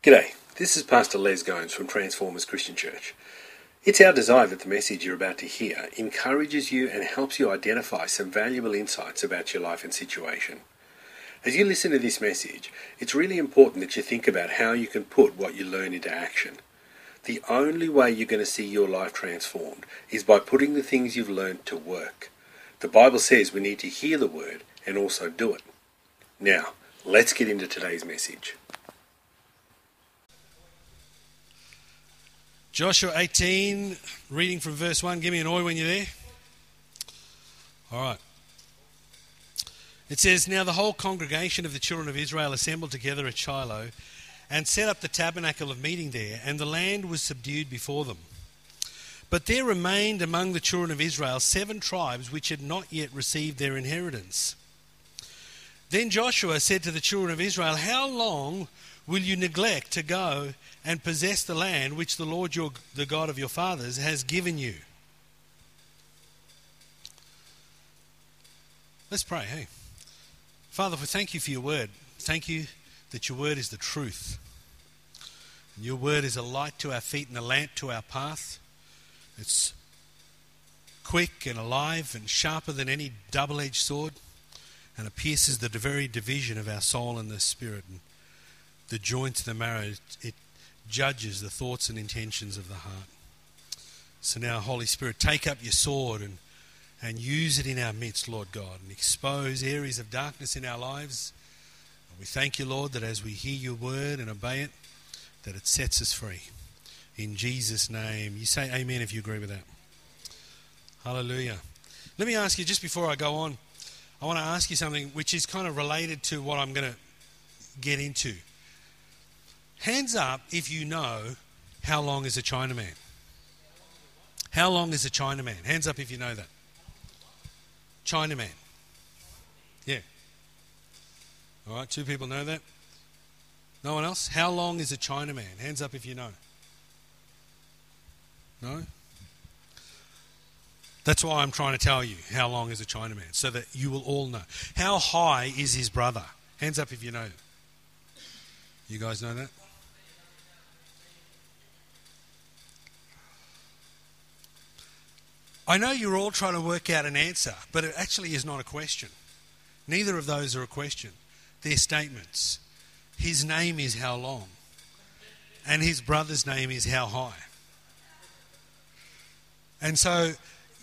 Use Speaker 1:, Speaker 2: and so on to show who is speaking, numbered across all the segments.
Speaker 1: G'day, this is Pastor Les Gomes from Transformers Christian Church. It's our desire that the message you're about to hear encourages you and helps you identify some valuable insights about your life and situation. As you listen to this message, it's really important that you think about how you can put what you learn into action. The only way you're going to see your life transformed is by putting the things you've learned to work. The Bible says we need to hear the word and also do it. Now, let's get into today's message.
Speaker 2: Joshua 18, reading from verse 1. Give me an oi when you're there. All right. It says, "Now the whole congregation of the children of Israel assembled together at Shiloh and set up the tabernacle of meeting there, and the land was subdued before them. But there remained among the children of Israel 7 tribes which had not yet received their inheritance. Then Joshua said to the children of Israel, 'How long will you neglect to go and possess the land which the Lord the God of your fathers has given you?'" Let's pray, hey. Father, we thank you for your word. Thank you that your word is the truth. And your word is a light to our feet and a lamp to our path. It's quick and alive and sharper than any double-edged sword, and it pierces the very division of our soul and the spirit, and the joints of the marrow. It judges the thoughts and intentions of the heart. So now, Holy Spirit, take up your sword and use it in our midst, Lord God, and expose areas of darkness in our lives. And we thank you, Lord, that as we hear your word and obey it, that it sets us free. In Jesus' name. You say amen if you agree with that. Hallelujah. Let me ask you, just before I go on, I want to ask you something which is kind of related to what I'm going to get into. Hands up if you know how long is a Chinaman. How long is a Chinaman? Hands up if you know that. Chinaman. Yeah. All right, 2 people know that. No one else? How long is a Chinaman? Hands up if you know. No? That's why I'm trying to tell you how long is a Chinaman, so that you will all know. How high is his brother? Hands up if you know. You guys know that? I know you're all trying to work out an answer, but it actually is not a question. Neither of those are a question. They're statements. His name is how long, and his brother's name is how high. And so,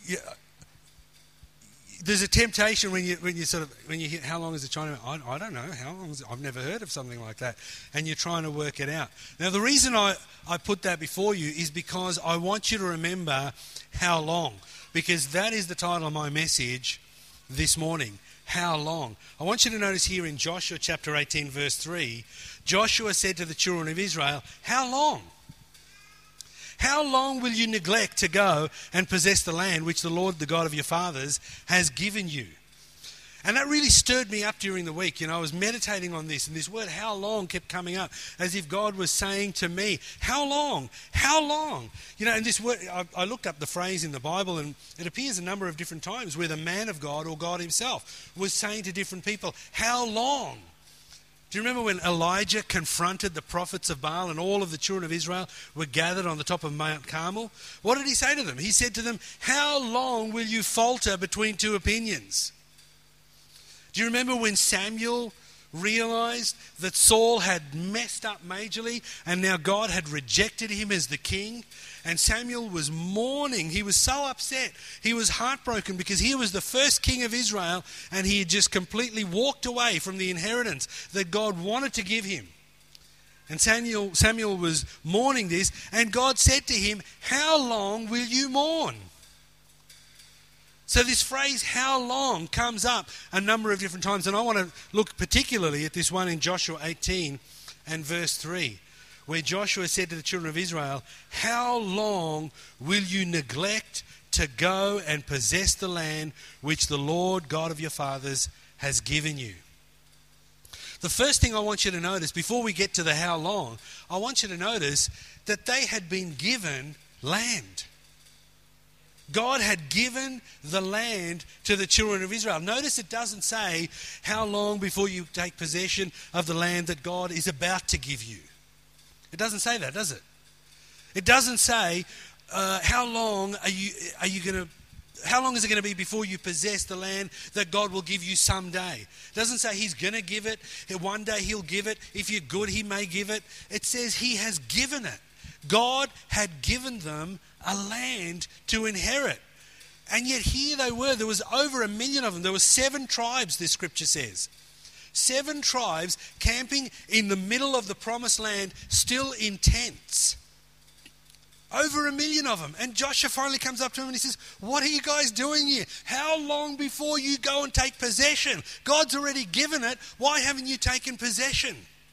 Speaker 2: there's a temptation when you hear how long is a Chinaman. I don't know how long is it? I've never heard of something like that, and you're trying to work it out. Now, the reason I put that before you is because I want you to remember how long, because that is the title of my message this morning. How long? I want you to notice here in Joshua chapter 18 verse 3, Joshua said to the children of Israel, "How long? How long will you neglect to go and possess the land which the Lord, the God of your fathers, has given you?" And that really stirred me up during the week. I was meditating on this, and this word "how long" kept coming up, as if God was saying to me, "How long? How long?" And this word, I looked up the phrase in the Bible, and it appears a number of different times where the man of God or God himself was saying to different people, "How long?" Do you remember when Elijah confronted the prophets of Baal and all of the children of Israel were gathered on the top of Mount Carmel? What did he say to them? He said to them, "How long will you falter between 2 opinions?" Do you remember when Samuel realized that Saul had messed up majorly and now God had rejected him as the king? And Samuel was mourning. He was so upset. He was heartbroken because he was the first king of Israel and he had just completely walked away from the inheritance that God wanted to give him. And Samuel was mourning this, and God said to him, "How long will you mourn?" So this phrase, "how long," comes up a number of different times. And I want to look particularly at this one in Joshua 18 and verse 3, where Joshua said to the children of Israel, "How long will you neglect to go and possess the land which the Lord God of your fathers has given you?" The first thing I want you to notice, before we get to the how long, I want you to notice that they had been given land. God had given the land to the children of Israel. Notice it doesn't say how long before you take possession of the land that God is about to give you. It doesn't say that, does it? It doesn't say how long is it going to be before you possess the land that God will give you someday. It doesn't say he's going to give it. One day he'll give it. If you're good, he may give it. It says he has given it. God had given them a land to inherit. And yet here they were. There was over 1 million of them. There were 7 tribes, this scripture says. 7 tribes camping in the middle of the promised land, still in tents. Over 1 million of them. And Joshua finally comes up to him and he says, what are you guys doing here? How long before you go and take possession? God's already given it. Why haven't you taken possession?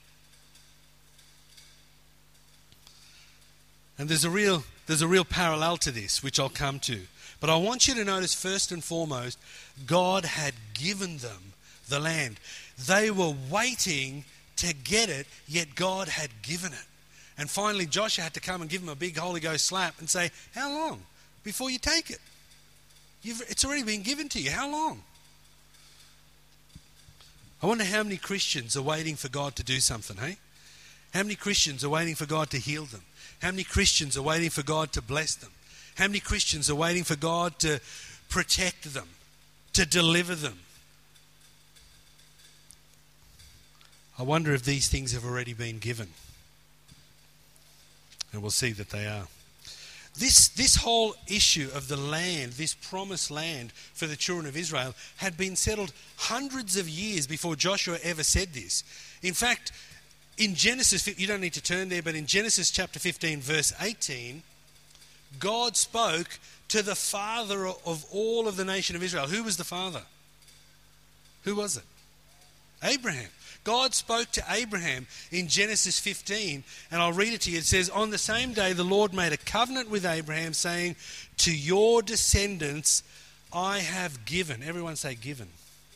Speaker 2: And there's a real parallel to this, which I'll come to. But I want you to notice first and foremost, God had given them the land. They were waiting to get it, yet God had given it. And finally, Joshua had to come and give him a big Holy Ghost slap and say, how long before you take it? It's already been given to you. How long? I wonder how many Christians are waiting for God to do something, hey? How many Christians are waiting for God to heal them? How many Christians are waiting for God to bless them? How many Christians are waiting for God to protect them, to deliver them? I wonder if these things have already been given. And we'll see that they are. This whole issue of the land, this promised land for the children of Israel, had been settled hundreds of years before Joshua ever said this. In fact, in Genesis, you don't need to turn there, but in Genesis chapter 15, verse 18, God spoke to the father of all of the nation of Israel. Who was the father? Who was it? Abraham. God spoke to Abraham in Genesis 15, and I'll read it to you. It says, on the same day the Lord made a covenant with Abraham, saying, to your descendants I have given. Everyone say given.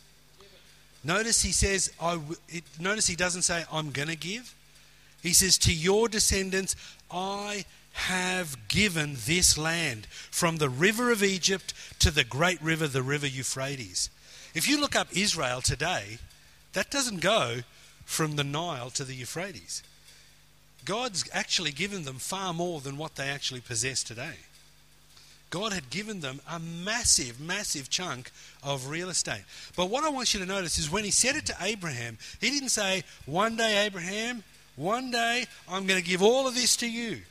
Speaker 2: Notice he says, notice he doesn't say, I'm going to give. He says, to your descendants I have given this land, from the river of Egypt to the great river, the river Euphrates. If you look up Israel today, that doesn't go from the Nile to the Euphrates. God's actually given them far more than what they actually possess today. God had given them a massive, massive chunk of real estate. But what I want you to notice is when he said it to Abraham, he didn't say, one day, Abraham, one day I'm going to give all of this to you.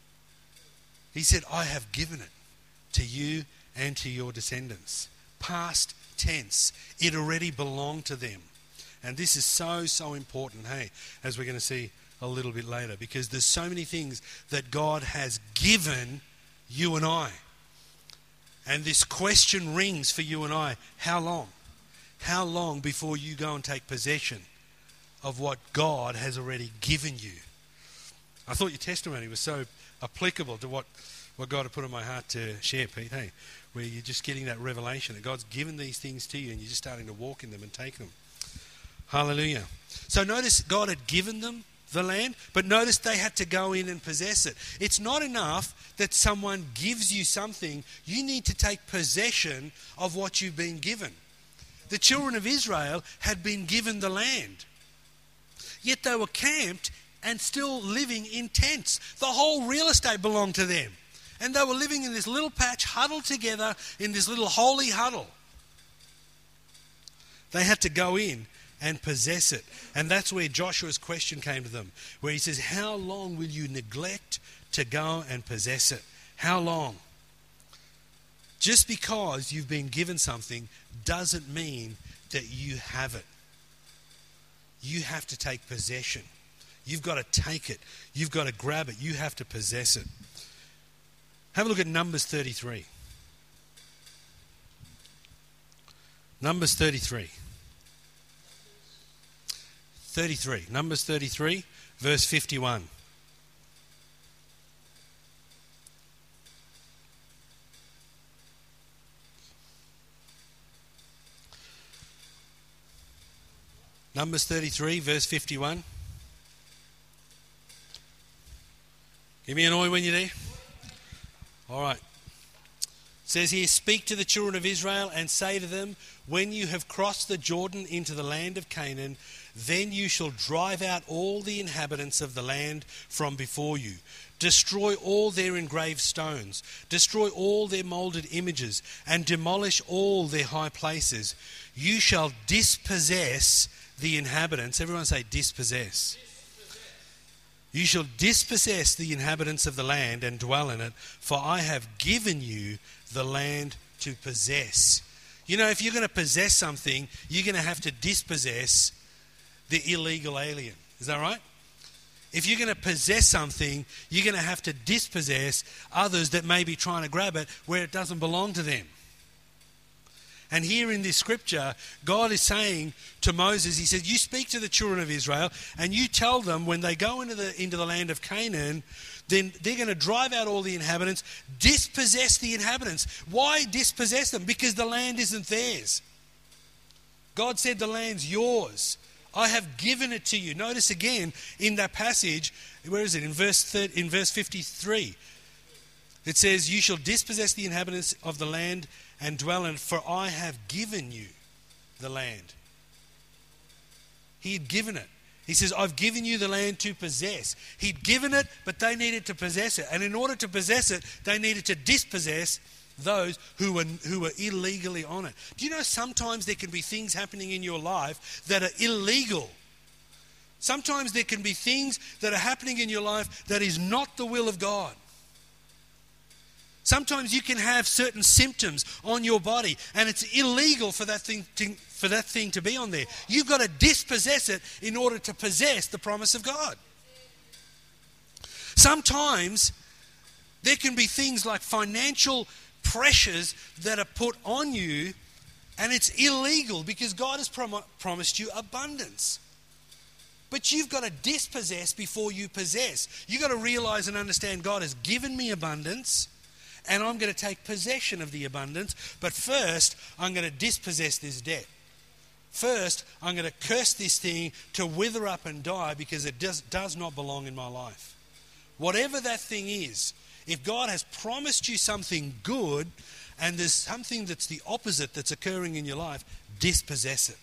Speaker 2: He said, I have given it to you and to your descendants. Past tense. It already belonged to them. And this is so, so important, hey, as we're going to see a little bit later, because there's so many things that God has given you and I. And this question rings for you and I, how long? How long before you go and take possession of what God has already given you? I thought your testimony was so applicable to what God had put in my heart to share, Pete, hey, where you're just getting that revelation that God's given these things to you and you're just starting to walk in them and take them. Hallelujah. So notice God had given them the land, but notice they had to go in and possess it. It's not enough that someone gives you something. You need to take possession of what you've been given. The children of Israel had been given the land, yet they were camped and still living in tents. The whole real estate belonged to them. And they were living in this little patch, huddled together in this little holy huddle. They had to go in and possess it. And that's where Joshua's question came to them, where he says, how long will you neglect to go and possess it? How long? Just because you've been given something doesn't mean that you have it. You have to take possession. You've got to take it. You've got to grab it. You have to possess it. Have a look at Numbers 33. Numbers 33. 33. Numbers 33, verse 51. Numbers 33, verse 51. Give me an oi when you're there. All right. says here, speak to the children of Israel and say to them, when you have crossed the Jordan into the land of Canaan, then you shall drive out all the inhabitants of the land from before you. Destroy all their engraved stones, destroy all their moulded images, and demolish all their high places. You shall dispossess the inhabitants. Everyone say dispossess. You shall dispossess the inhabitants of the land and dwell in it, for I have given you the land to possess. You know, if you're going to possess something, you're going to have to dispossess the illegal alien. Is that right? If you're going to possess something, you're going to have to dispossess others that may be trying to grab it where it doesn't belong to them. And here in this scripture, God is saying to Moses, he said, you speak to the children of Israel and you tell them when they go into the land of Canaan, then they're going to drive out all the inhabitants, dispossess the inhabitants. Why dispossess them? Because the land isn't theirs. God said the land's yours. I have given it to you. Notice again in that passage, where is it? In verse 53. It says, you shall dispossess the inhabitants of the land and dwell in it, for I have given you the land. He had given it. He says, I've given you the land to possess. He'd given it, but they needed to possess it. And in order to possess it, they needed to dispossess those who were illegally on it. Do you know sometimes there can be things happening in your life that are illegal? Sometimes there can be things that are happening in your life that is not the will of God. Sometimes you can have certain symptoms on your body and it's illegal for that thing to be on there. You've got to dispossess it in order to possess the promise of God. Sometimes there can be things like financial pressures that are put on you and it's illegal because God has promised you abundance. But you've got to dispossess before you possess. You've got to realize and understand God has given me abundance and I'm going to take possession of the abundance. But first, I'm going to dispossess this debt. First, I'm going to curse this thing to wither up and die because it does not belong in my life. Whatever that thing is, if God has promised you something good and there's something that's the opposite that's occurring in your life, dispossess it.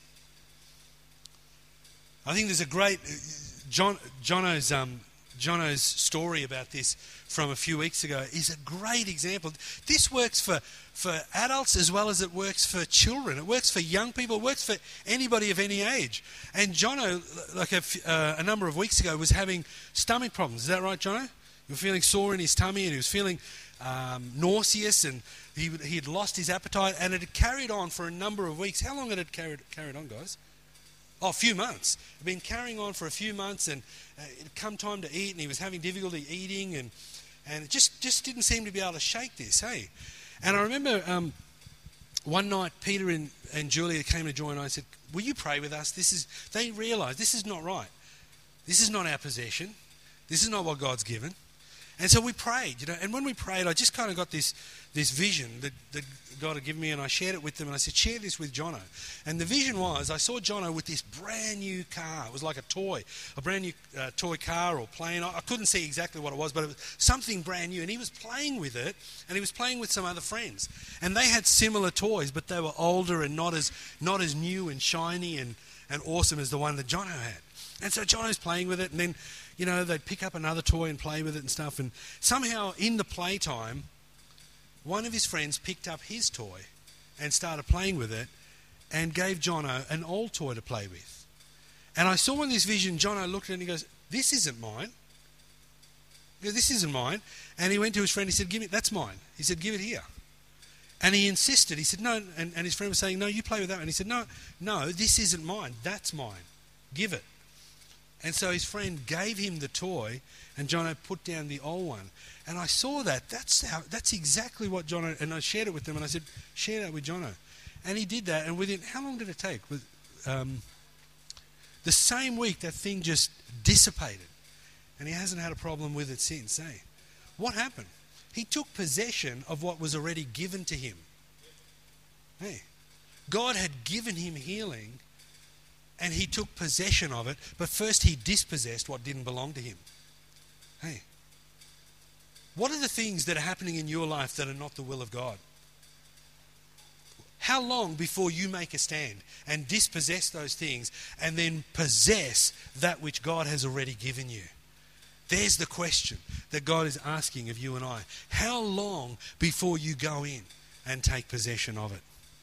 Speaker 2: I think there's a great Jono's story about this from a few weeks ago is a great example. This works for adults as well as it works for children. It works for young people. It works for anybody of any age. And Jono, like a number of weeks ago, was having stomach problems. Is that right, Jono? He was feeling sore in his tummy and he was feeling nauseous and he had lost his appetite and it had carried on for a number of weeks. How long had it carried on, guys? Oh, a few months. It had been carrying on for a few months and it had come time to eat and he was having difficulty eating and it just didn't seem to be able to shake this, hey? And I remember one night Peter and Julia came to join and I said, will you pray with us? They realised this is not right. This is not our possession. This is not what God's given. And so we prayed, and when we prayed, I just kind of got this vision that God had given me, and I shared it with them, and I said, share this with Jono. And the vision was, I saw Jono with this brand new car. It was like a brand new toy car or plane. I couldn't see exactly what it was, but it was something brand new, and he was playing with it, and he was playing with some other friends. And they had similar toys, but they were older and not as new and shiny and awesome as the one that Jono had. And so Jono's playing with it, and then they'd pick up another toy and play with it and stuff. And somehow in the playtime, one of his friends picked up his toy and started playing with it and gave Jono an old toy to play with. And I saw in this vision, Jono looked at it and he goes, this isn't mine. He goes, this isn't mine. And he went to his friend, he said, that's mine. He said, give it here. And he insisted. He said, no. And his friend was saying, no, you play with that one. And he said, no, this isn't mine. That's mine. Give it. And so his friend gave him the toy and Jono put down the old one. And I saw that. That's exactly what Jono... And I shared it with them and I said, share that with Jono. And he did that. And within... How long did it take? The same week, that thing just dissipated. And he hasn't had a problem with it since, eh? What happened? He took possession of what was already given to him. Hey, God had given him healing and he took possession of it, but first he dispossessed what didn't belong to him. Hey, what are the things that are happening in your life that are not the will of God? How long before you make a stand and dispossess those things and then possess that which God has already given you? There's the question that God is asking of you and I. How long before you go in and take possession of it?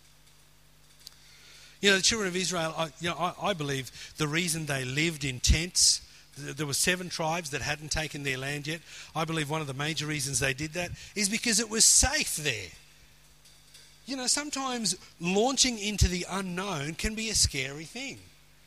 Speaker 2: You know, the children of Israel, I believe the reason they lived in tents, there were 7 tribes that hadn't taken their land yet. I believe one of the major reasons they did that is because it was safe there. You know, sometimes launching into the unknown can be a scary thing.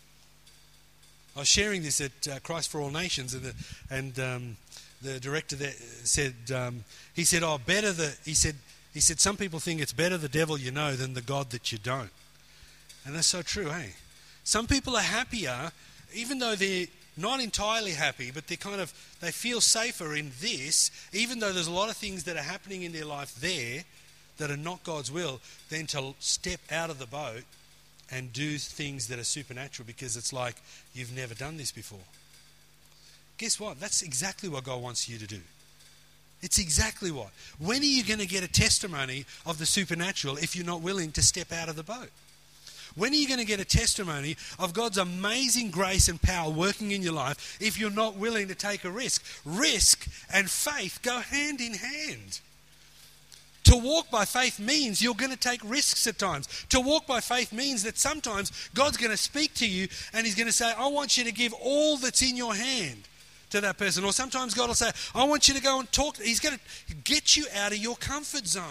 Speaker 2: I was sharing this at Christ for All Nations, and the director there said, he said, some people think it's better the devil you know than the God that you don't. And that's so true, eh? Some people are happier, even though they're not entirely happy, but they feel safer in this, even though there's a lot of things that are happening in their life there that are not God's will, than to step out of the boat and do things that are supernatural, because it's like you've never done this before. Guess what? That's exactly what God wants you to do. It's exactly what. When are you going to get a testimony of the supernatural if you're not willing to step out of the boat? When are you going to get a testimony of God's amazing grace and power working in your life if you're not willing to take a risk? Risk and faith go hand in hand. To walk by faith means you're going to take risks at times. To walk by faith means that sometimes God's going to speak to you and He's going to say, I want you to give all that's in your hand to that person. Or sometimes God will say, I want you to go and talk. He's going to get you out of your comfort zone.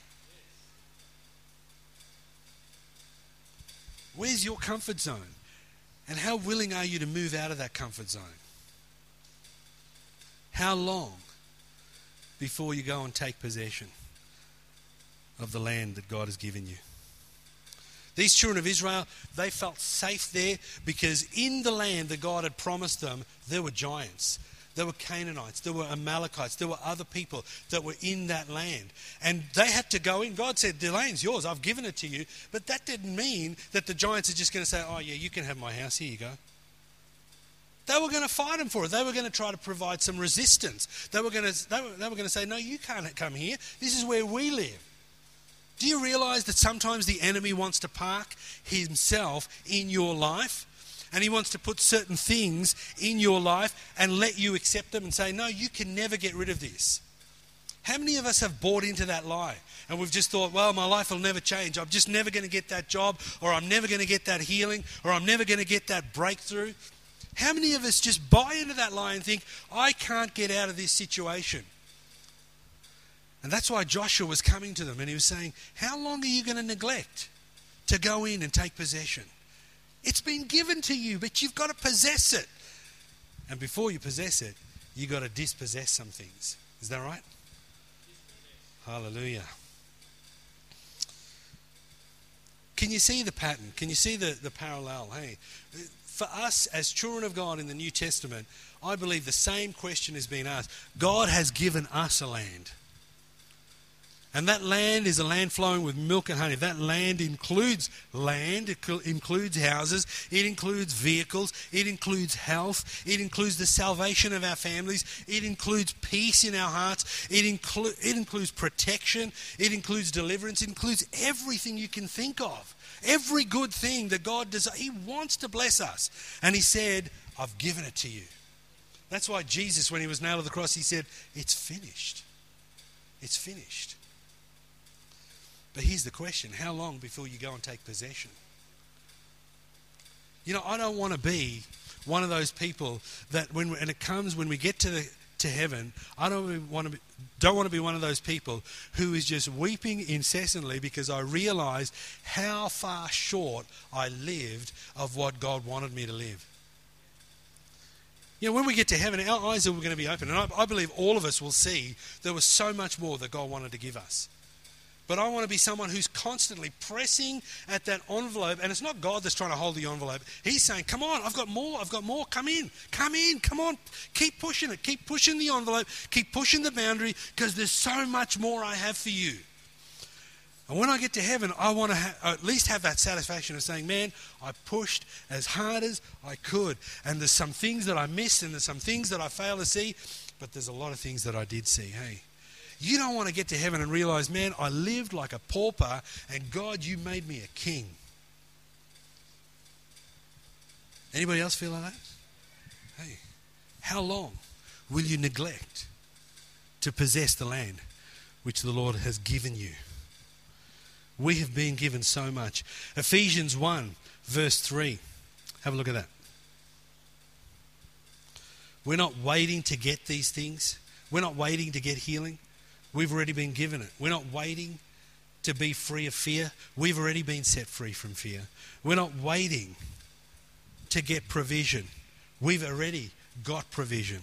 Speaker 2: Where's your comfort zone? And how willing are you to move out of that comfort zone? How long before you go and take possession of the land that God has given you? These children of Israel, they felt safe there because in the land that God had promised them, there were giants. There were Canaanites, there were Amalekites, there were other people that were in that land. And they had to go in. God said, the land's yours, I've given it to you. But that didn't mean that the giants are just going to say, oh yeah, you can have my house, here you go. They were going to fight them for it. They were going to try to provide some resistance. They were going to say, no, you can't come here. This is where we live. Do you realize that sometimes the enemy wants to park himself in your life? And he wants to put certain things in your life and let you accept them and say, no, you can never get rid of this. How many of us have bought into that lie? And we've just thought, well, my life will never change. I'm just never going to get that job, or I'm never going to get that healing, or I'm never going to get that breakthrough. How many of us just buy into that lie and think, I can't get out of this situation? And that's why Joshua was coming to them and he was saying, how long are you going to neglect to go in and take possession? It's been given to you, but you've got to possess it. And before you possess it, you've got to dispossess some things. Is that right? Hallelujah. Can you see the pattern? Can you see the parallel? Hey, for us as children of God in the New Testament, I believe the same question has been asked. God has given us a land. And that land is a land flowing with milk and honey. That land includes land, it includes houses, it includes vehicles, it includes health, it includes the salvation of our families, it includes peace in our hearts, it includes protection, it includes deliverance, it includes everything you can think of. Every good thing that God does, He wants to bless us. And He said, I've given it to you. That's why Jesus, when He was nailed to the cross, He said, it's finished. It's finished. But here's the question, how long before you go and take possession? You know, I don't want to be one of those people that when we get to heaven, I don't want to be one of those people who is just weeping incessantly because I realized how far short I lived of what God wanted me to live. You know, when we get to heaven, our eyes are going to be open. And I believe all of us will see there was so much more that God wanted to give us. But I want to be someone who's constantly pressing at that envelope. And it's not God that's trying to hold the envelope. He's saying, come on, I've got more, come in, come on. Keep pushing it, keep pushing the envelope, keep pushing the boundary, because there's so much more I have for you. And when I get to heaven, I want to at least have that satisfaction of saying, man, I pushed as hard as I could. And there's some things that I missed and there's some things that I failed to see, but there's a lot of things that I did see, hey. You don't want to get to heaven and realize, man, I lived like a pauper and God, you made me a king. Anybody else feel like that? Hey, how long will you neglect to possess the land which the Lord has given you? We have been given so much. Ephesians 1 verse 3. Have a look at that. We're not waiting to get these things. We're not waiting to get healing. We've already been given it. We're not waiting to be free of fear. We've already been set free from fear. We're not waiting to get provision. We've already got provision.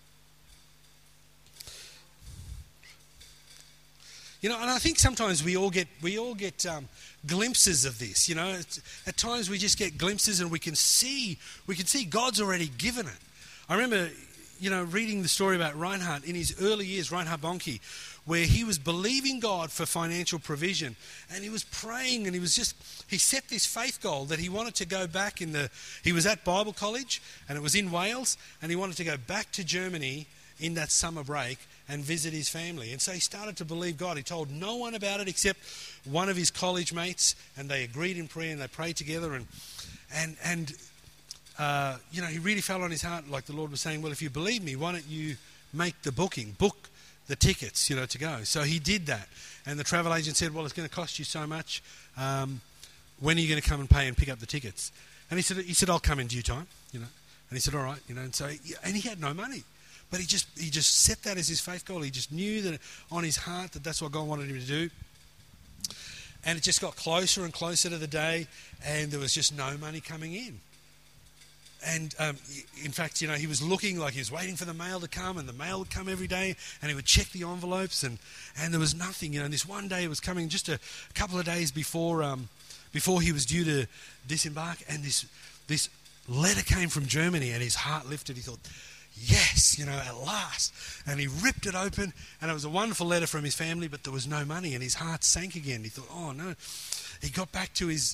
Speaker 2: You know, and I think sometimes we all get glimpses of this. You know, at times we just get glimpses, and we can see God's already given it. I remember, you know, reading the story about Reinhard in his early years, Reinhard Bonnke, where he was believing God for financial provision, and he was praying, and he set this faith goal that he wanted to go back he was at Bible college, and it was in Wales, and he wanted to go back to Germany in that summer break and visit his family. And so he started to believe God. He told no one about it except one of his college mates, and they agreed in prayer and they prayed together, and you know, he really fell on his heart, like the Lord was saying, well, if you believe me, why don't you make the book the tickets, you know, to go. So he did that, and the travel agent said, well, it's going to cost you so much, when are you going to come and pay and pick up the tickets? And he said I'll come in due time, you know. And he said, all right, you know. And so he had no money, but he just set that as his faith goal. He just knew that on his heart that that's what God wanted him to do. And it just got closer and closer to the day, and there was just no money coming in. And in fact, you know, he was looking like he was waiting for the mail to come, and the mail would come every day, and he would check the envelopes, and there was nothing. You know, and this one day it was coming just a couple of days before he was due to disembark, and this letter came from Germany, and his heart lifted. He thought, yes, you know, at last. And he ripped it open, and it was a wonderful letter from his family, but there was no money, and his heart sank again. He thought, oh no. He got back to his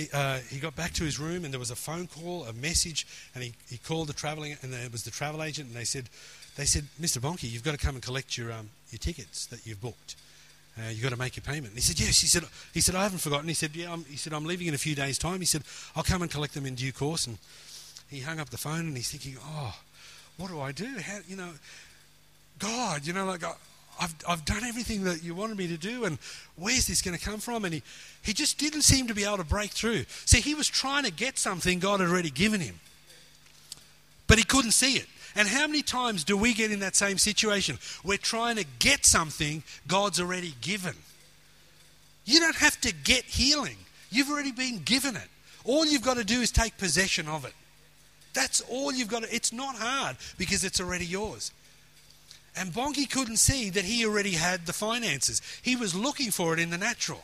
Speaker 2: room, and there was a phone call, a message, and he called and it was the travel agent, and they said, Mr. Bonnke, you've got to come and collect your tickets that you've booked. You've got to make your payment. And he said, yes. He said, I haven't forgotten. He said, yeah. I'm leaving in a few days' time. He said, I'll come and collect them in due course. And he hung up the phone, and he's thinking, oh, what do I do? How, you know, God, you know, like I've done everything that you wanted me to do, and where's this going to come from? And he just didn't seem to be able to break through. See, he was trying to get something God had already given him, but he couldn't see it. And how many times do we get in that same situation? We're trying to get something God's already given. You don't have to get healing. You've already been given it. All you've got to do is take possession of it. That's all you've got to. It's not hard because it's already yours. And Bonnke couldn't see that he already had the finances. He was looking for it in the natural.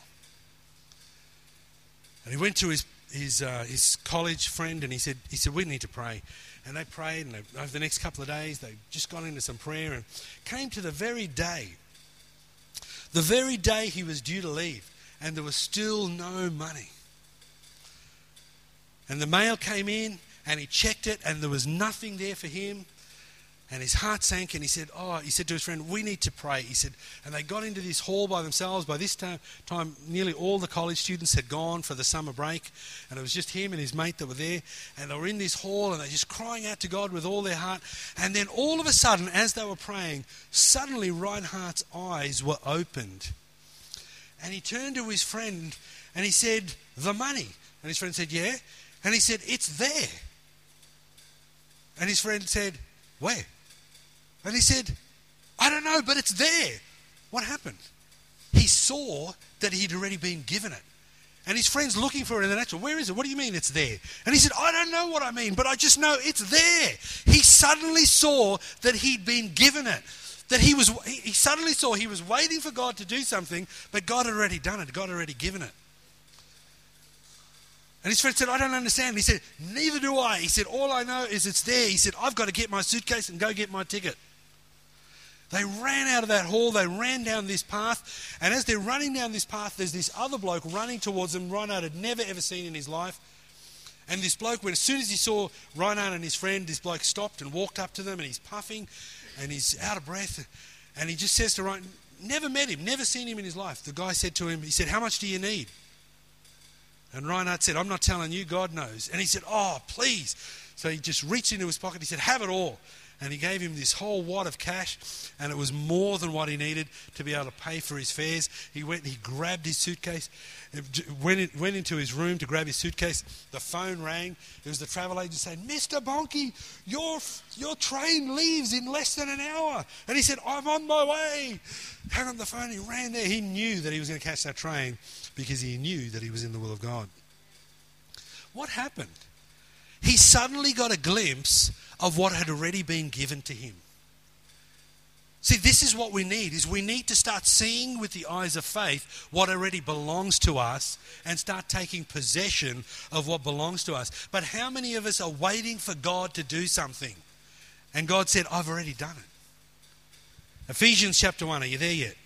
Speaker 2: And he went to his college friend, and he said, we need to pray. And they prayed, and over the next couple of days, they just got into some prayer and came to the very day he was due to leave, and there was still no money. And the mail came in, and he checked it, and there was nothing there for him. And his heart sank, and he said to his friend, we need to pray. He said, and they got into this hall by themselves. By this time, nearly all the college students had gone for the summer break, and it was just him and his mate that were there. And they were in this hall, and they're just crying out to God with all their heart. And then all of a sudden, as they were praying, suddenly Reinhardt's eyes were opened. And he turned to his friend, and he said, the money. And his friend said, yeah. And he said, it's there. And his friend said, where? And he said, I don't know, but it's there. What happened? He saw that he'd already been given it. And his friend's looking for it in the natural. Where is it? What do you mean it's there? And he said, I don't know what I mean, but I just know it's there. He suddenly saw that he'd been given it. That he suddenly saw he was waiting for God to do something, but God had already done it. God had already given it. And his friend said, I don't understand. He said, neither do I. He said, all I know is it's there. He said, I've got to get my suitcase and go get my ticket. They ran out of that hall. They ran down this path. And as they're running down this path, there's this other bloke running towards them Reinhard had never, ever seen in his life. And this bloke, as soon as he saw Reinhard and his friend, this bloke stopped and walked up to them, and he's puffing and he's out of breath. And he just says to Never met him, never seen him in his life. The guy said to him, he said, how much do you need? And Reinhard said, I'm not telling you, God knows. And he said, oh, please. So he just reached into his pocket. He said, have it all. And he gave him this whole wad of cash, and it was more than what he needed to be able to pay for his fares. He went and he grabbed his suitcase, went into his room to grab his suitcase. The phone rang. It was the travel agent saying, Mr. Bonke, your train leaves in less than an hour. And he said, I'm on my way. Hung up the phone. He ran there. He knew that he was going to catch that train because he knew that he was in the will of God. What happened? He suddenly got a glimpse of what had already been given to him. See, this is what we need, is we need to start seeing with the eyes of faith what already belongs to us and start taking possession of what belongs to us. But how many of us are waiting for God to do something? And God said, I've already done it. Ephesians chapter 1, are you there yet?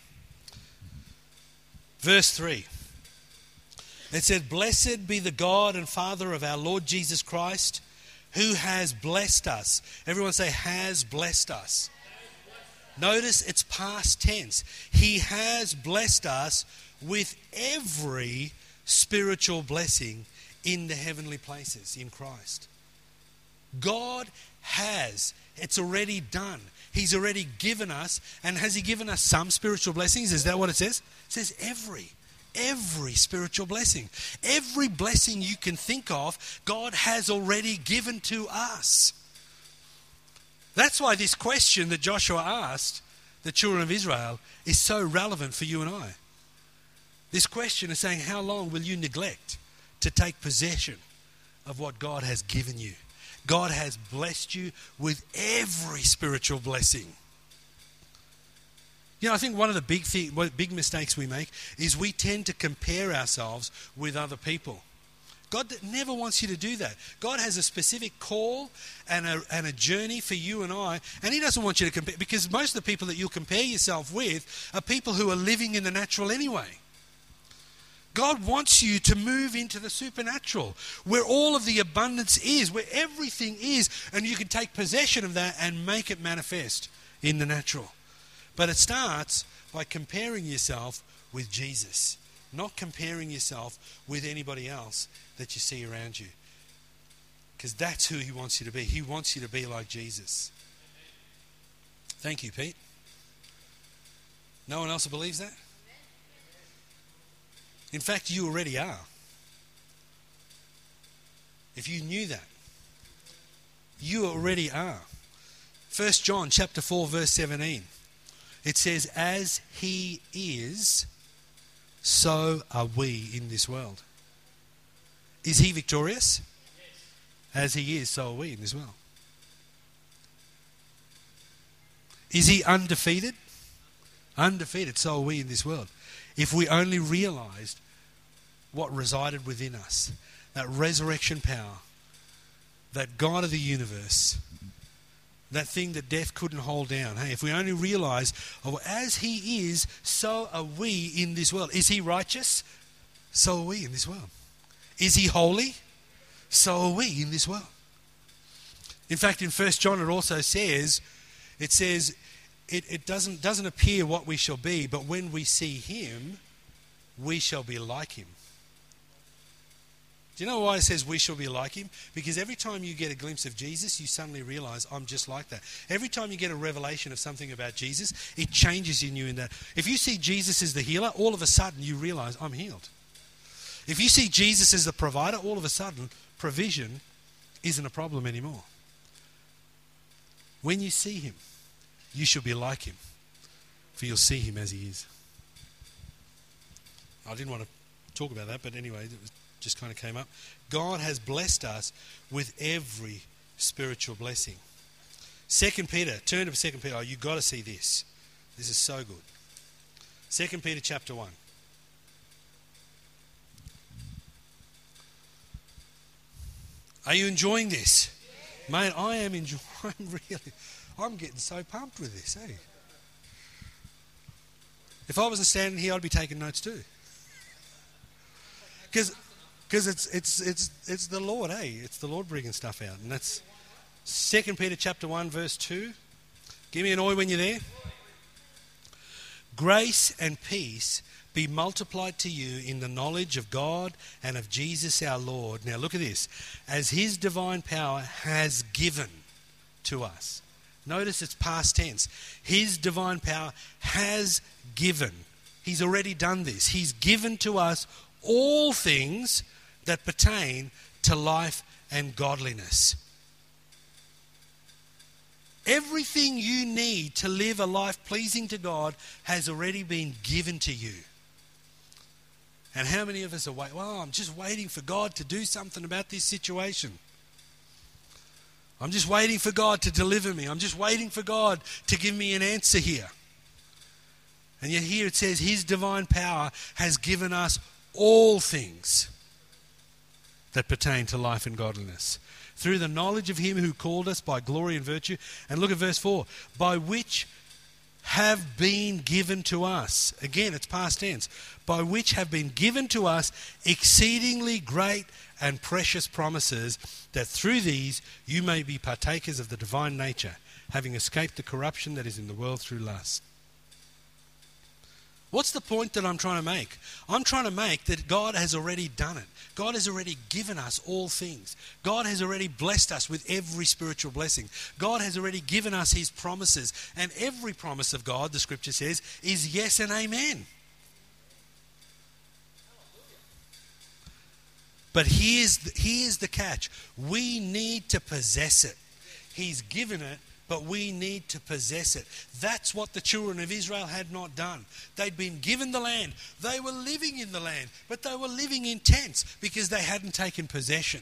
Speaker 2: Verse 3. It said, blessed be the God and Father of our Lord Jesus Christ, who has blessed us. Everyone say, has blessed us. Notice it's past tense. He has blessed us with every spiritual blessing in the heavenly places in Christ. God has. It's already done. He's already given us. And has He given us some spiritual blessings? Is that what it says? It says every spiritual blessing. Every blessing you can think of, God has already given to us. That's why this question that Joshua asked the children of Israel is so relevant for you and I. This question is saying, how long will you neglect to take possession of what God has given you? God has blessed you with every spiritual blessing. You know, I think one of the big mistakes we make is we tend to compare ourselves with other people. God never wants you to do that. God has a specific call and a journey for you and I, and He doesn't want you to compare, because most of the people that you'll compare yourself with are people who are living in the natural anyway. God wants you to move into the supernatural, where all of the abundance is, where everything is, and you can take possession of that and make it manifest in the natural. But it starts by comparing yourself with Jesus, not comparing yourself with anybody else that you see around you. Because that's who He wants you to be. He wants you to be like Jesus. Thank you, Pete. No one else believes that? In fact, you already are. If you knew that, you already are. 1 John chapter 4, verse 17. It says, as He is, so are we in this world. Is He victorious? As He is, so are we in this world. Is He undefeated? Undefeated, so are we in this world. If we only realized what resided within us, that resurrection power, that God of the universe, that thing that death couldn't hold down. Hey, if we only realize, oh, as He is, so are we in this world. Is He righteous? So are we in this world. Is He holy? So are we in this world. In fact, in 1 John it also says, it doesn't appear what we shall be, but when we see Him, we shall be like Him. Do you know why it says we shall be like Him? Because every time you get a glimpse of Jesus, you suddenly realize, I'm just like that. Every time you get a revelation of something about Jesus, it changes in you in that. If you see Jesus as the healer, all of a sudden you realize, I'm healed. If you see Jesus as the provider, all of a sudden provision isn't a problem anymore. When you see Him, you shall be like Him, for you'll see Him as He is. I didn't want to talk about that, but anyway, it just kind of came up. God has blessed us with every spiritual blessing. 2 Peter, turn to 2 Peter. Oh, you've got to see this. This is so good. 2 Peter chapter 1. Are you enjoying this? Yeah. Mate, I am enjoying, really. I'm getting so pumped with this, eh? If I wasn't standing here, I'd be taking notes too. Because it's the Lord, eh? It's the Lord bringing stuff out. And that's 2 Peter chapter 1, verse 2. Give me an oi when you're there. Grace and peace be multiplied to you in the knowledge of God and of Jesus our Lord. Now look at this. As his divine power has given to us. Notice it's past tense. His divine power has given. He's already done this. He's given to us all things that pertain to life and godliness. Everything you need to live a life pleasing to God has already been given to you. And how many of us are waiting? Well, I'm just waiting for God to do something about this situation. I'm just waiting for God to deliver me. I'm just waiting for God to give me an answer here. And yet here it says his divine power has given us all things that pertain to life and godliness, through the knowledge of him who called us by glory and virtue. And look at verse 4. By which have been given to us. Again, it's past tense. By which have been given to us exceedingly great and precious promises, that through these you may be partakers of the divine nature, having escaped the corruption that is in the world through lust. What's the point that I'm trying to make? I'm trying to make that God has already done it. God has already given us all things. God has already blessed us with every spiritual blessing. God has already given us his promises. And every promise of God, the scripture says, is yes and amen. But here's the catch. We need to possess it. He's given it, but we need to possess it. That's what the children of Israel had not done. They'd been given the land. They were living in the land, but they were living in tents because they hadn't taken possession.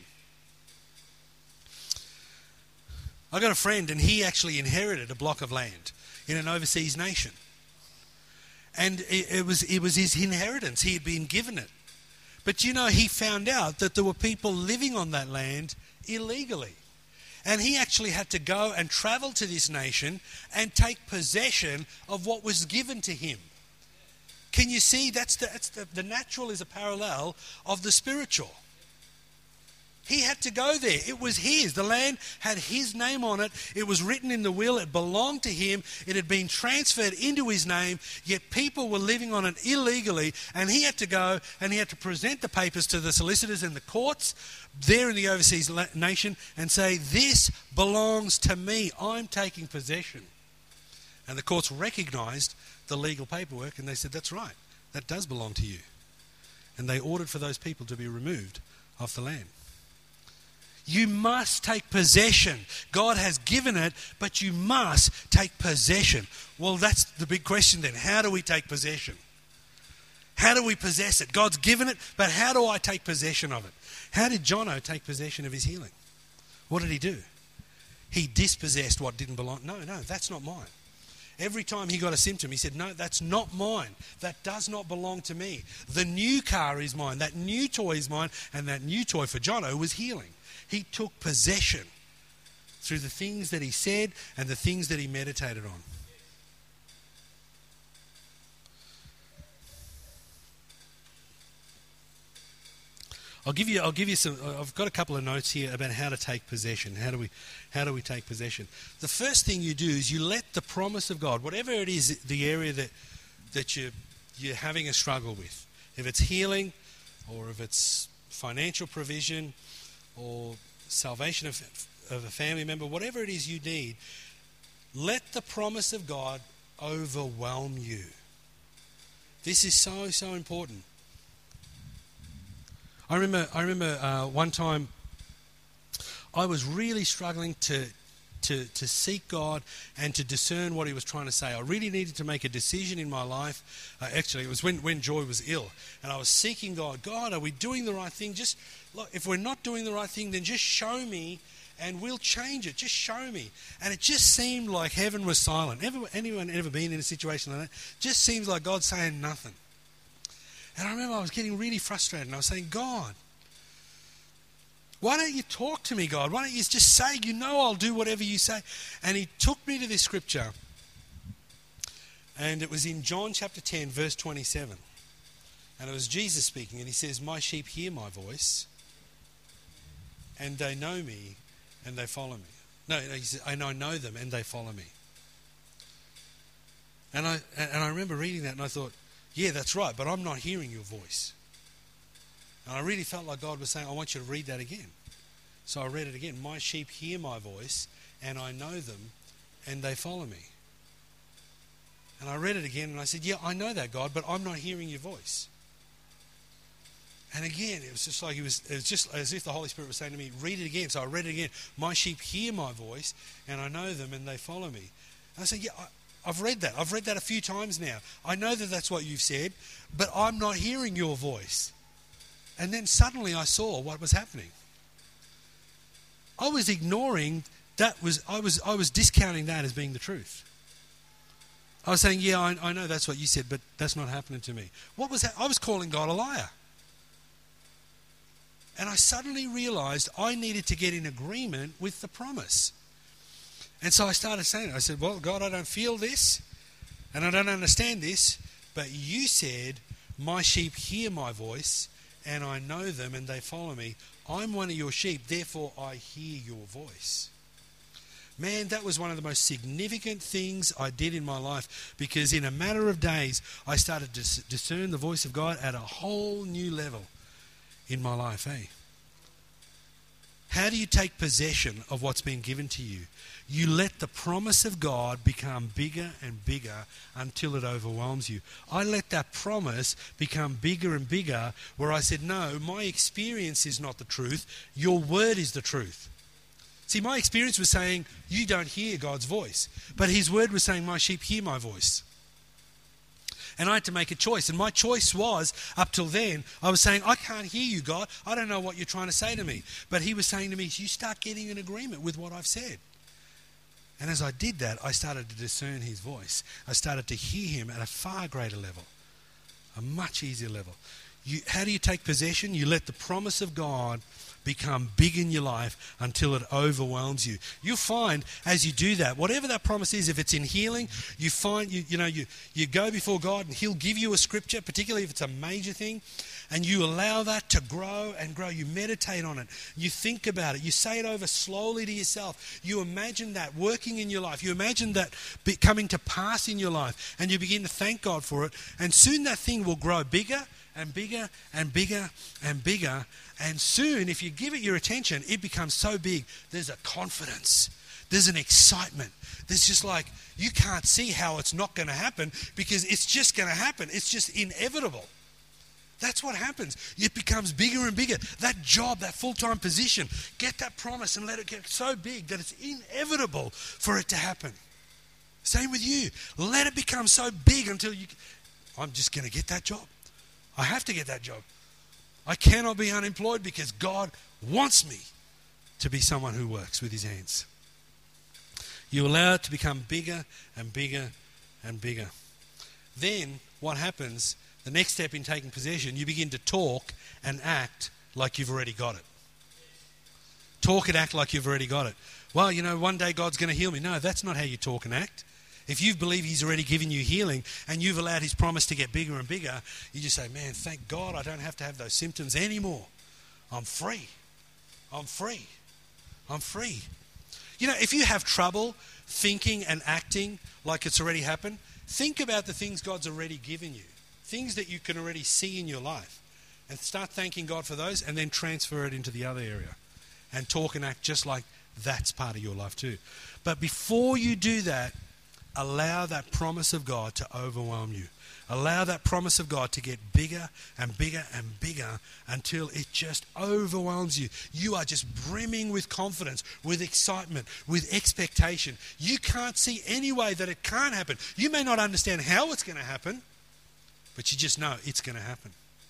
Speaker 2: I got a friend, and he actually inherited a block of land in an overseas nation. And it was his inheritance. He had been given it. But he found out that there were people living on that land illegally. And he actually had to go and travel to this nation and take possession of what was given to him. Can you see? That's the natural is a parallel of the spiritual. He had to go there. It was his. The land had his name on it. It was written in the will. It belonged to him. It had been transferred into his name, yet people were living on it illegally, and he had to go and he had to present the papers to the solicitors and the courts there in the overseas nation and say, this belongs to me. I'm taking possession. And the courts recognised the legal paperwork, and they said, that's right. That does belong to you. And they ordered for those people to be removed off the land. You must take possession. God has given it, but you must take possession. Well, that's the big question then. How do we take possession? How do we possess it? God's given it, but how do I take possession of it? How did Jono take possession of his healing? What did he do? He dispossessed what didn't belong. No, that's not mine. Every time he got a symptom, he said, no, that's not mine. That does not belong to me. The new car is mine. That new toy is mine. And that new toy for Jono was healing. He took possession through the things that he said and the things that he meditated on. I'll give you some. I've got a couple of notes here about how to take possession. How do we take possession? The first thing you do is you let the promise of God, whatever it is, the area that you're having a struggle with, if it's healing, or if it's financial provision, or salvation of a family member, whatever it is you need, let the promise of God overwhelm you. This is so important. I remember one time I was really struggling to seek God and to discern what he was trying to say. I really needed to make a decision in my life. Actually, it was when Joy was ill, and I was seeking God. God, are we doing the right thing? Just look, if we're not doing the right thing, then just show me and we'll change it. Just show me. And it just seemed like heaven was silent. Anyone ever been in a situation like that? Just seems like God's saying nothing. And I remember I was getting really frustrated, and I was saying, God, why don't you talk to me, God? Why don't you just say, I'll do whatever you say? And he took me to this scripture, and it was in John chapter 10, verse 27. And it was Jesus speaking, and he says, my sheep hear my voice, and they know me, and they follow me. No, he says, and I know them, and they follow me. And I remember reading that and I thought, yeah, that's right, but I'm not hearing your voice. And I really felt like God was saying, I want you to read that again. So I read it again. My sheep hear my voice, and I know them, and they follow me. And I read it again, and I said, yeah, I know that, God, but I'm not hearing your voice. And again, it was just like it was just as if the Holy Spirit was saying to me, read it again. So I read it again. My sheep hear my voice, and I know them, and they follow me. And I said, yeah, I've read that. I've read that a few times now. I know that that's what you've said, but I'm not hearing your voice. And then suddenly I saw what was happening. I was ignoring that. I was discounting that as being the truth. I was saying, yeah, I know that's what you said, but that's not happening to me. What was that? I was calling God a liar. And I suddenly realized I needed to get in agreement with the promise. And so I started saying it. I said, well, God, I don't feel this and I don't understand this, but you said, my sheep hear my voice and I know them and they follow me. I'm one of your sheep, therefore I hear your voice. Man, that was one of the most significant things I did in my life, because in a matter of days, I started to discern the voice of God at a whole new level in my life, eh? How do you take possession of what's been given to you? You let the promise of God become bigger and bigger until it overwhelms you. I let that promise become bigger and bigger, where I said, no, my experience is not the truth. Your word is the truth. See, my experience was saying, you don't hear God's voice. But his word was saying, my sheep hear my voice. And I had to make a choice. And my choice was, up till then, I was saying, I can't hear you, God. I don't know what you're trying to say to me. But he was saying to me, you start getting in agreement with what I've said. And as I did that, I started to discern his voice. I started to hear him at a far greater level, a much easier level. How do you take possession? You let the promise of God become big in your life until it overwhelms you. You'll find as you do that, whatever that promise is, if it's in healing, you find you go before God and he'll give you a scripture, particularly if it's a major thing, and you allow that to grow and grow. You meditate on it. You think about it. You say it over slowly to yourself. You imagine that working in your life. You imagine that coming to pass in your life, and you begin to thank God for it, and soon that thing will grow bigger and bigger and bigger and bigger. And soon, if you give it your attention, it becomes so big. There's a confidence. There's an excitement. There's just like, you can't see how it's not going to happen, because it's just going to happen. It's just inevitable. That's what happens. It becomes bigger and bigger. That job, that full-time position, get that promise and let it get so big that it's inevitable for it to happen. Same with you. Let it become so big until I'm just going to get that job. I have to get that job. I cannot be unemployed because God wants me to be someone who works with his hands. You allow it to become bigger and bigger and bigger. Then what happens, the next step in taking possession, you begin to talk and act like you've already got it. Talk and act like you've already got it. Well, one day God's going to heal me. No, that's not how you talk and act. If you believe he's already given you healing and you've allowed his promise to get bigger and bigger, you just say, man, thank God I don't have to have those symptoms anymore. I'm free. I'm free. I'm free. If you have trouble thinking and acting like it's already happened, think about the things God's already given you, things that you can already see in your life, and start thanking God for those, and then transfer it into the other area and talk and act just like that's part of your life too. But before you do that, allow that promise of God to overwhelm you. Allow that promise of God to get bigger and bigger and bigger until it just overwhelms you. You are just brimming with confidence, with excitement, with expectation. You can't see any way that it can't happen. You may not understand how it's going to happen, but you just know it's going to happen.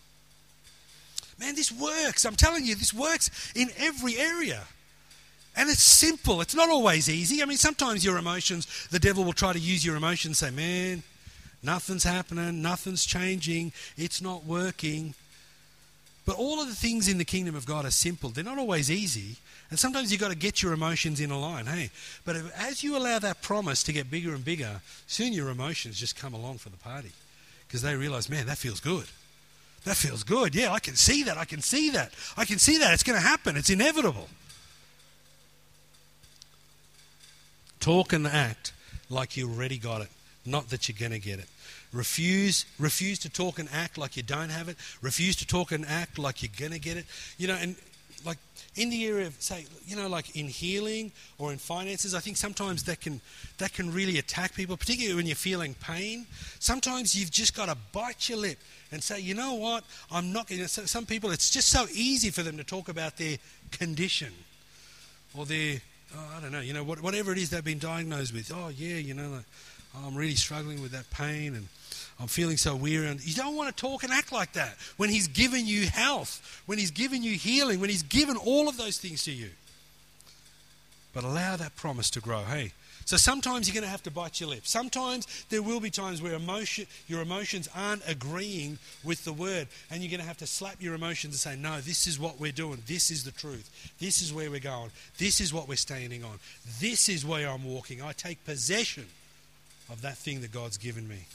Speaker 2: Man, this works. I'm telling you, this works in every area. And it's simple. It's not always easy. I mean, sometimes your emotions, the devil will try to use your emotions and say, man, nothing's happening, nothing's changing, it's not working. But all of the things in the kingdom of God are simple. They're not always easy. And sometimes you've got to get your emotions in a line, hey. But as you allow that promise to get bigger and bigger, soon your emotions just come along for the party. Because they realize, man, that feels good. That feels good. Yeah, I can see that. I can see that. I can see that. It's going to happen. It's inevitable. Talk and act like you already got it. not that you're going to get it. Refuse to talk and act like you don't have it. Refuse to talk and act like you're going to get it. And like in the area of, say, like in healing or in finances, I think sometimes that can really attack people, particularly when you're feeling pain. Sometimes you've just got to bite your lip and say, you know what, I'm not going to. Some people, it's just so easy for them to talk about their condition or their, I don't know, whatever it is they've been diagnosed with. Oh, yeah, I'm really struggling with that pain and I'm feeling so weary. And you don't want to talk and act like that when He's given you health, when He's given you healing, when He's given all of those things to you. But allow that promise to grow, hey? So sometimes you're going to have to bite your lip. Sometimes there will be times where your emotions aren't agreeing with the word, and you're going to have to slap your emotions and say, no, this is what we're doing. This is the truth. This is where we're going. This is what we're standing on. This is where I'm walking. I take possession of that thing that God's given me.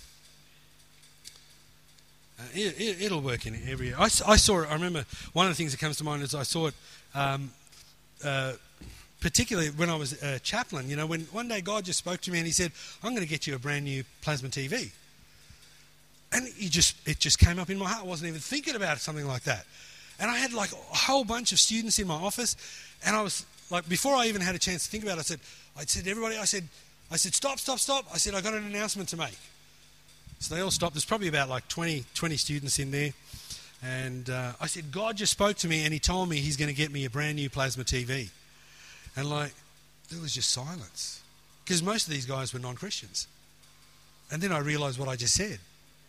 Speaker 2: It'll work in every area. I saw it. I remember one of the things that comes to mind is I saw it particularly when I was a chaplain. When one day God just spoke to me and He said, I'm going to get you a brand new plasma TV. And it just came up in my heart. I wasn't even thinking about something like that. And I had like a whole bunch of students in my office, and I was like, before I even had a chance to think about it, I said to everybody, I said, stop. I said, I got an announcement to make. So they all stopped. There's probably about like 20 students in there. And I said, God just spoke to me and He told me He's going to get me a brand new plasma TV. And like, there was just silence. Because most of these guys were non-Christians. And then I realised what I just said.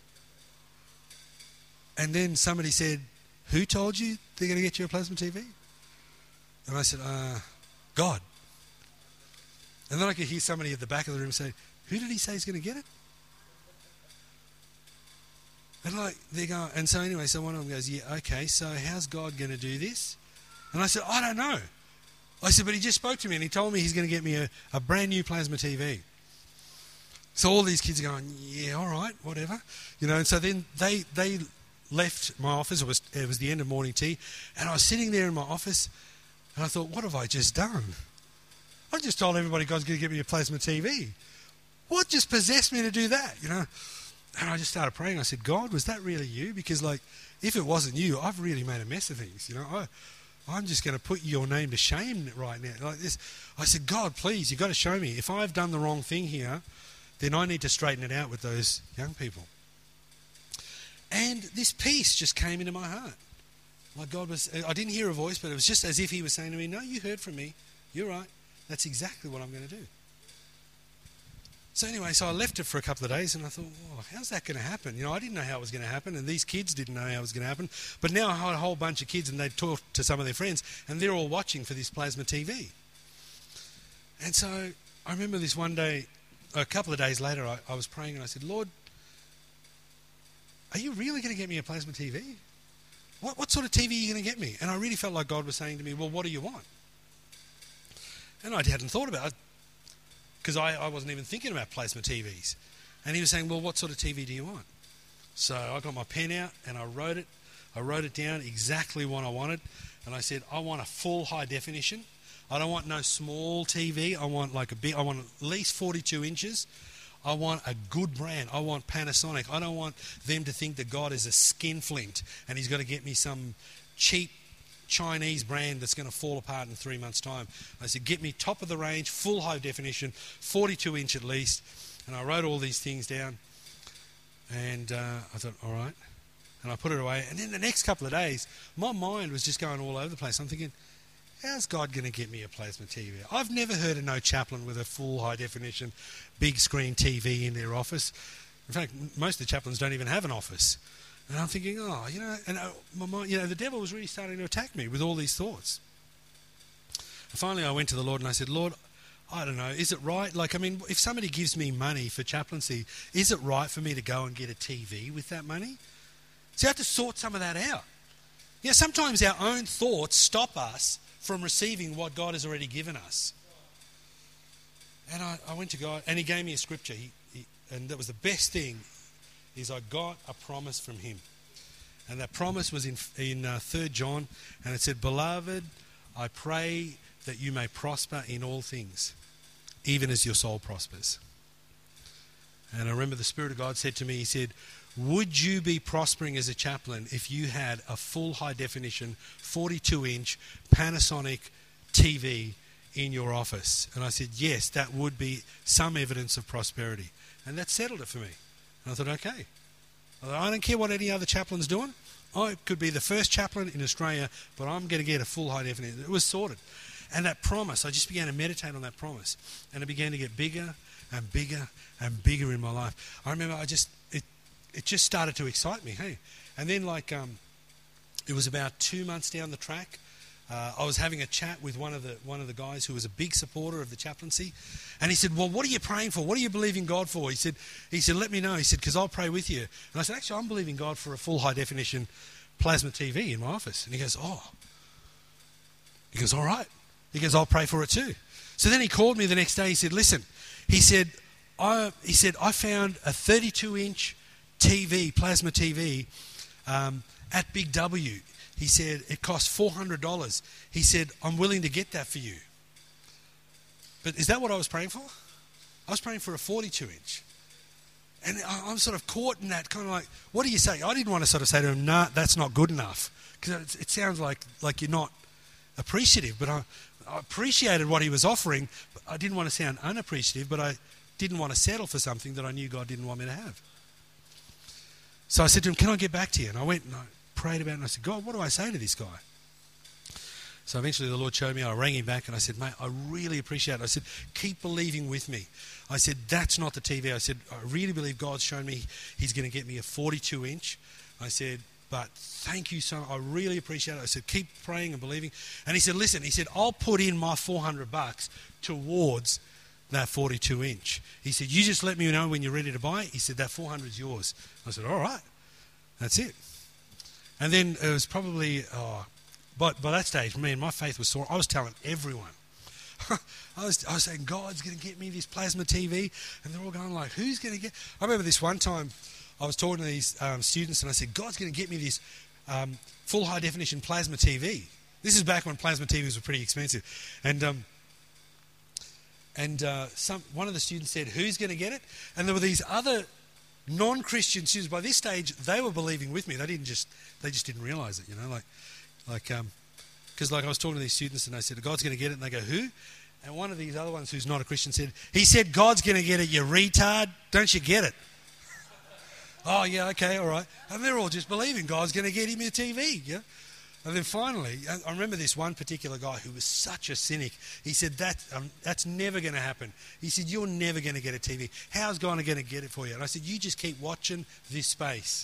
Speaker 2: And then somebody said, who told you they're going to get you a plasma TV? And I said, God. And then I could hear somebody at the back of the room say, who did He say He's going to get it? And like, they go, and so anyway, so one of them goes, yeah, okay, so how's God going to do this? And I said, I don't know. I said, but He just spoke to me and He told me He's going to get me a brand new plasma TV. So all these kids are going, yeah, all right, whatever. And so then they left my office. It was the end of morning tea. And I was sitting there in my office and I thought, what have I just done? I just told everybody God's going to get me a plasma TV. What just possessed me to do that, And I just started praying. I said, God, was that really You? Because, like, if it wasn't You, I've really made a mess of things. I'm just going to put Your name to shame right now. Like this, I said, God, please, You've got to show me. If I've done the wrong thing here, then I need to straighten it out with those young people. And this peace just came into my heart. Like I didn't hear a voice, but it was just as if He was saying to me, no, you heard from me. You're right. That's exactly what I'm going to do. So anyway, so I left it for a couple of days and I thought, how's that going to happen? I didn't know how it was going to happen, and these kids didn't know how it was going to happen. But now I had a whole bunch of kids and they'd talked to some of their friends and they're all watching for this plasma TV. And so I remember this one day, a couple of days later, I was praying and I said, Lord, are You really going to get me a plasma TV? What sort of TV are you going to get me? And I really felt like God was saying to me, well, what do you want? And I hadn't thought about it, because I wasn't even thinking about plasma TVs. And He was saying, well, what sort of TV do you want? So I got my pen out and I wrote it down exactly what I wanted. And I said, I want a full high definition. I don't want no small TV. I want I want at least 42 inches. I want a good brand. I want Panasonic. I don't want them to think that God is a skinflint and He's got to get me some cheap Chinese brand that's going to fall apart in 3 months' time. I said, get me top of the range, full high definition, 42 inch at least. And I wrote all these things down. And I thought, all right. And I put it away. And then the next couple of days, my mind was just going all over the place. I'm thinking, how's God going to get me a plasma TV? I've never heard of no chaplain with a full high definition, big screen TV in their office. In fact, most of the chaplains don't even have an office. And I'm thinking, my mind, the devil was really starting to attack me with all these thoughts. And finally, I went to the Lord and I said, Lord, I don't know, is it right? If somebody gives me money for chaplaincy, is it right for me to go and get a TV with that money? So I have to sort some of that out. Sometimes our own thoughts stop us from receiving what God has already given us. And I went to God, and He gave me a scripture, and that was the best thing, is I got a promise from Him. And that promise was in 3 John, and it said, Beloved, I pray that you may prosper in all things, even as your soul prospers. And I remember the Spirit of God said to me, he said, would you be prospering as a chaplain if you had a full high-definition 42-inch Panasonic TV in your office? And I said, yes, that would be some evidence of prosperity. And that settled it for me. And I thought, okay. I don't care what any other chaplain's doing. I could be the first chaplain in Australia, but I'm going to get a full high-definition. It was sorted. And that promise, I just began to meditate on that promise. And it began to get bigger and bigger and bigger in my life. I remember it just started to excite me, hey. And then it was about 2 months down the track. I was having a chat with one of the guys who was a big supporter of the chaplaincy, and he said, well, what are you praying for? What are you believing God for? He said, let me know. He said, because I'll pray with you. And I said, actually, I'm believing God for a full high-definition plasma TV in my office. And he goes, oh. He goes, all right. He goes, I'll pray for it too. So then he called me the next day. He said, listen, I found a 32-inch TV, plasma TV, at Big W. He said, it cost $400. He said, I'm willing to get that for you. But is that what I was praying for? I was praying for a 42-inch. And I'm sort of caught in that kind of like, what do you say? I didn't want to sort of say to him, nah, that's not good enough. Because it sounds like you're not appreciative. But I appreciated what he was offering. But I didn't want to sound unappreciative, but I didn't want to settle for something that I knew God didn't want me to have. So I said to him, can I get back to you? And I went and I prayed about it, and I said, God, what do I say to this guy? So eventually the Lord showed me. I rang him back and I said, mate, I really appreciate it. I said, keep believing with me. I said, that's not the TV. I said, I really believe God's shown me he's going to get me a 42-inch. I said, but thank you so much. I really appreciate it. I said, keep praying and believing. And he said, listen, he said, I'll put in my $400 towards that 42-inch. He said, you just let me know when you're ready to buy it. He said, that 400 is yours. I said, all right, that's it. And then it was probably, but by that stage, man, my faith was sore. I was telling everyone. I was saying, God's going to get me this plasma TV. And they're all going like, who's going to get? I remember this one time I was talking to these students and I said, God's going to get me this full high-definition plasma TV. This is back when plasma TVs were pretty expensive. And one of the students said, who's going to get it? And there were these other non-Christian students. By this stage, they were believing with me. They just didn't realise it, you know, because I was talking to these students and I said, God's going to get it. And they go, who? And one of these other ones who's not a Christian said, he said, God's going to get it, you retard. Don't you get it? Oh, yeah, okay, all right. And they're all just believing God's going to get him a TV, yeah? And then finally, I remember this one particular guy who was such a cynic. He said, that's never going to happen. He said, you're never going to get a TV. How's God going to get it for you? And I said, you just keep watching this space.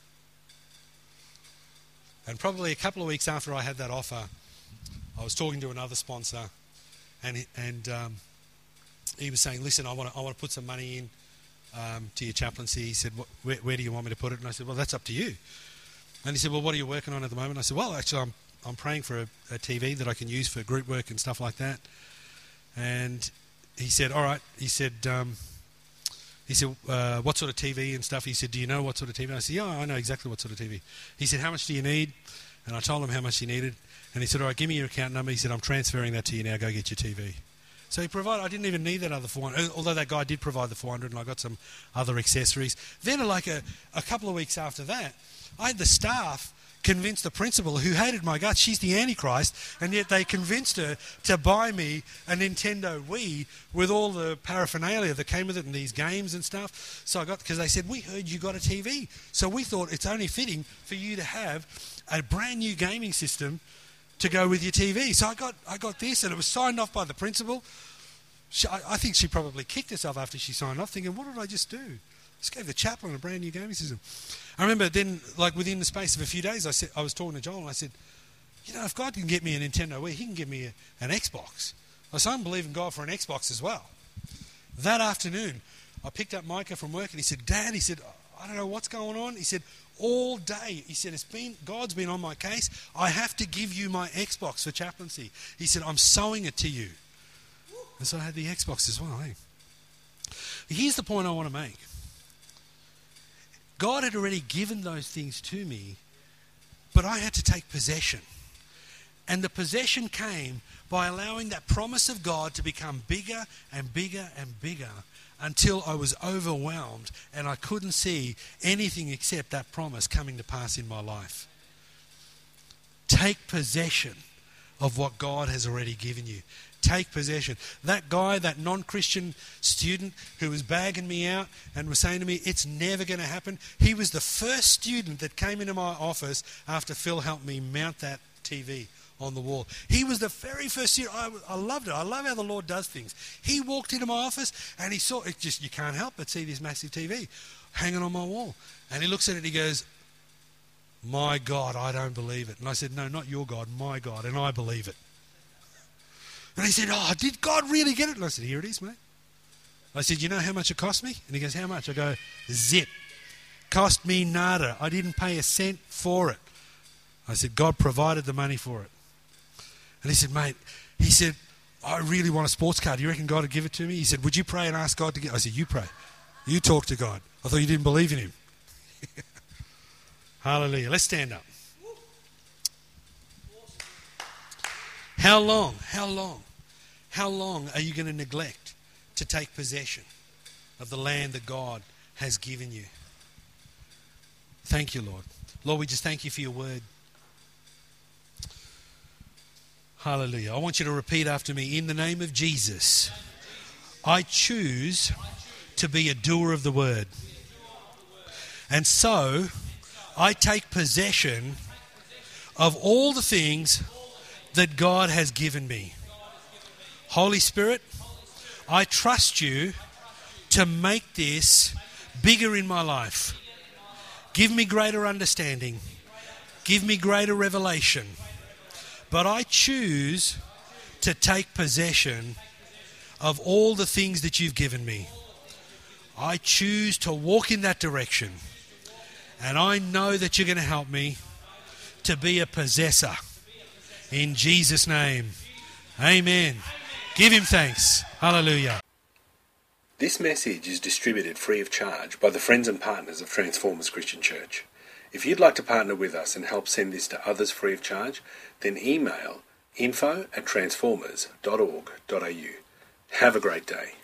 Speaker 2: And probably a couple of weeks after I had that offer, I was talking to another sponsor, and he was saying, listen, I want to put some money in to your chaplaincy. He said, where do you want me to put it? And I said, well, that's up to you. And he said, well, what are you working on at the moment? I said, well, actually, I'm praying for a TV that I can use for group work and stuff like that. And he said, all right. He said, what sort of TV and stuff? He said, do you know what sort of TV? And I said, yeah, I know exactly what sort of TV. He said, how much do you need? And I told him how much he needed. And he said, all right, give me your account number. He said, I'm transferring that to you now. Go get your TV. So he provided, I didn't even need that other 400, although that guy did provide the 400 and I got some other accessories. Then like a couple of weeks after that, I had the staff convince the principal, who hated my guts, she's the Antichrist, and yet they convinced her to buy me a Nintendo Wii with all the paraphernalia that came with it and these games and stuff. So because they said, we heard you got a TV, so we thought it's only fitting for you to have a brand new gaming system to go with your TV. So I got this, and it was signed off by the principal. I think she probably kicked herself after she signed off, thinking, what did I just do? Just gave the chaplain a brand new gaming system. I remember then, like within the space of a few days, I was talking to Joel and I said, you know, if God can get me a Nintendo Wii, he can give me an Xbox. I said, I'm believing God for an Xbox as well. That afternoon, I picked up Micah from work and he said, Dad, he said, I don't know what's going on. He said, all day, he said, God's been on my case. I have to give you my Xbox for chaplaincy. He said, I'm sowing it to you. And so I had the Xbox as well. Hey? Here's the point I want to make. God had already given those things to me, but I had to take possession. And the possession came by allowing that promise of God to become bigger and bigger and bigger until I was overwhelmed and I couldn't see anything except that promise coming to pass in my life. Take possession of what God has already given you. Take possession. That guy, that non-Christian student who was bagging me out and was saying to me, it's never going to happen. He was the first student that came into my office after Phil helped me mount that TV on the wall. He was the very first student. I loved it. I love how the Lord does things. He walked into my office and he saw it. Just, you can't help but see this massive TV hanging on my wall. And he looks at it and he goes, my God, I don't believe it. And I said, no, not your God, my God, and I believe it. And he said, oh, did God really get it? And I said, here it is, mate. I said, you know how much it cost me? And he goes, how much? I go, zip. Cost me nada. I didn't pay a cent for it. I said, God provided the money for it. And he said, mate, he said, I really want a sports car. Do you reckon God would give it to me? He said, would you pray and ask God to get it? I said, you pray. You talk to God. I thought you didn't believe in him. Hallelujah. Let's stand up. How long are you going to neglect to take possession of the land that God has given you? Thank you, Lord. Lord, we just thank you for your word. Hallelujah. I want you to repeat after me. In the name of Jesus, I choose to be a doer of the word. And so, I take possession of all the things that God has given me. Holy Spirit, I trust you to make this bigger in my life. Give me greater understanding. Give me greater revelation. But I choose to take possession of all the things that you've given me. I choose to walk in that direction. And I know that you're going to help me to be a possessor. In Jesus' name. Amen. Give him thanks. Hallelujah.
Speaker 1: This message is distributed free of charge by the friends and partners of Transformers Christian Church. If you'd like to partner with us and help send this to others free of charge, then email info@transformers.org.au. Have a great day.